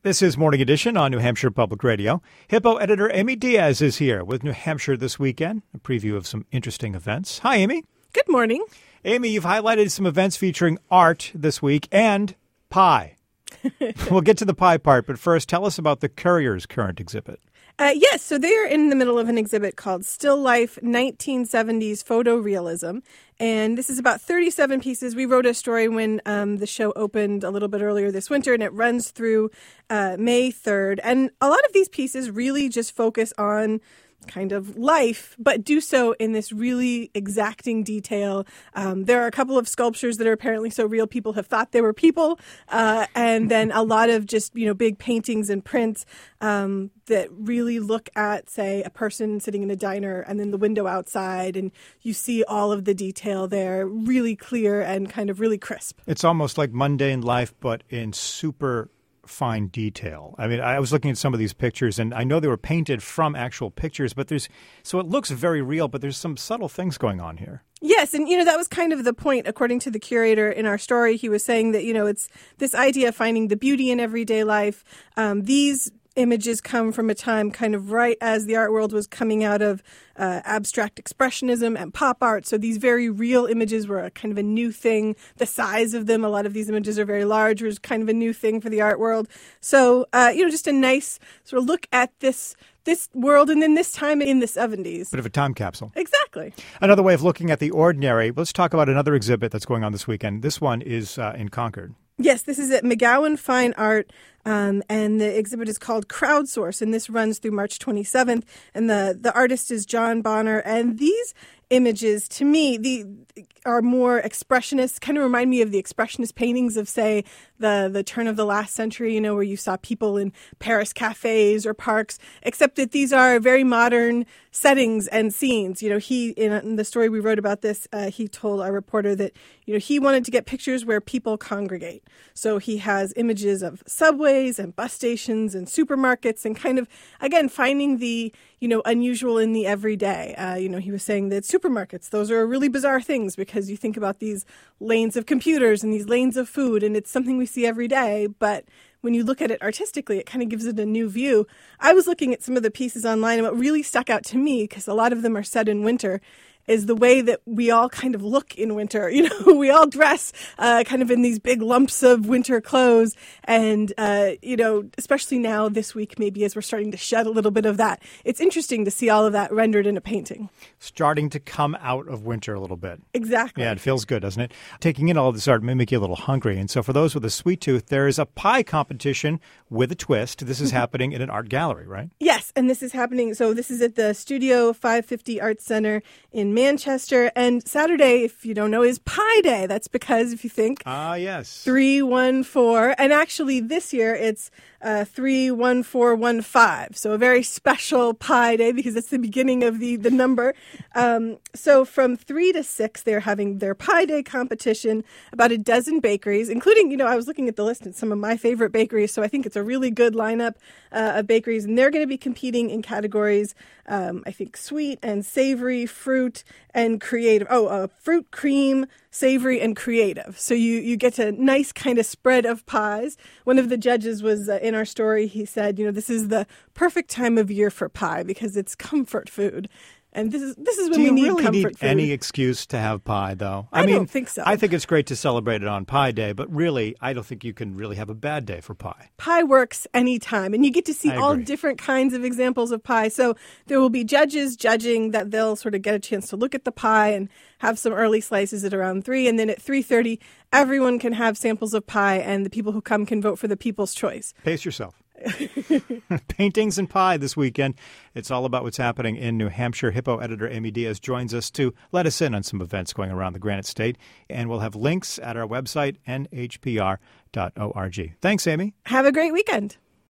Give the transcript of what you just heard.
This is Morning Edition on New Hampshire Public Radio. Hippo editor Amy Diaz is here with New Hampshire This Weekend, a preview of some interesting events. Hi, Amy. Good morning. Amy, you've highlighted some events featuring art this week and pie. We'll get to the pie part, but first, tell us about the Courier's current exhibit. Yes, so they are in the middle of an exhibit called Still Life 1970s Photorealism, and this is about 37 pieces. We wrote a story when the show opened a little bit earlier this winter, and it runs through May 3rd. And a lot of these pieces really just focus on kind of life, but do so in this really exacting detail. There are a couple of sculptures that are apparently so real people have thought they were people, and then a lot of just, big paintings and prints that really look at, say, a person sitting in a diner and then the window outside, and you see all of the detail there, really clear and kind of really crisp. It's almost like mundane life, but in super fine detail. I mean, I was looking at some of these pictures, and I know they were painted from actual pictures, but so it looks very real, but there's some subtle things going on here. Yes, and, that was kind of the point, according to the curator in our story. He was saying that, it's this idea of finding the beauty in everyday life. These images come from a time kind of right as the art world was coming out of abstract expressionism and pop art. So these very real images were a kind of a new thing. The size of them, a lot of these images are very large, was kind of a new thing for the art world. So, just a nice sort of look at this world and then this time in the 70s. Bit of a time capsule. Exactly. Another way of looking at the ordinary. Let's talk about another exhibit that's going on this weekend. This one is in Concord. Yes, this is at McGowan Fine Art, and the exhibit is called Crowdsource, and this runs through March 27th, and the artist is John Bonner, and these images, to me, are more expressionist, kind of remind me of the expressionist paintings of, say, the turn of the last century, where you saw people in Paris cafes or parks, except that these are very modern settings and scenes. He, in the story we wrote about this, he told our reporter that, he wanted to get pictures where people congregate. So he has images of subways and bus stations and supermarkets and kind of, again, finding the, unusual in the everyday. He was saying that supermarkets, those are really bizarre things because you think about these lanes of computers and these lanes of food, and it's something we see every day, but when you look at it artistically, it kind of gives it a new view. I was looking at some of the pieces online, and what really stuck out to me, because a lot of them are set in winter, is the way that we all kind of look in winter. We all dress kind of in these big lumps of winter clothes. And, especially now this week, maybe as we're starting to shed a little bit of that, it's interesting to see all of that rendered in a painting. Starting to come out of winter a little bit. Exactly. Yeah, it feels good, doesn't it? Taking in all of this art may make you a little hungry. And so for those with a sweet tooth, there is a pie competition with a twist. This is happening in an art gallery, right? Yes, and this is happening. So this is at the Studio 550 Arts Center in Manchester. And Saturday, if you don't know, is Pie Day. That's because if you think... yes. 314. And actually this year it's 31415. So a very special Pie Day because it's the beginning of the number. So from 3 to 6, they're having their Pie Day competition. About a dozen bakeries, including, I was looking at the list and some of my favorite bakeries. So I think it's a really good lineup of bakeries. And they're going to be competing in categories, I think, sweet and savory, fruit and creative. Fruit, cream, savory, and creative. So you get a nice kind of spread of pies. One of the judges was in our story. He said, this is the perfect time of year for pie because it's comfort food. And this is when we need comfort food. Do you really need any excuse to have pie, though? I don't think so. I think it's great to celebrate it on Pie Day, but really, I don't think you can really have a bad day for pie. Pie works anytime, and you get to see all different kinds of examples of pie. So there will be judges judging that they'll sort of get a chance to look at the pie and have some early slices at around 3, and then at 3:30, everyone can have samples of pie, and the people who come can vote for the people's choice. Pace yourself. Paintings and pie this weekend. It's all about what's happening in New Hampshire. Hippo editor Amy Diaz joins us to let us in on some events going around the Granite State. And we'll have links at our website, nhpr.org. Thanks, Amy. Have a great weekend.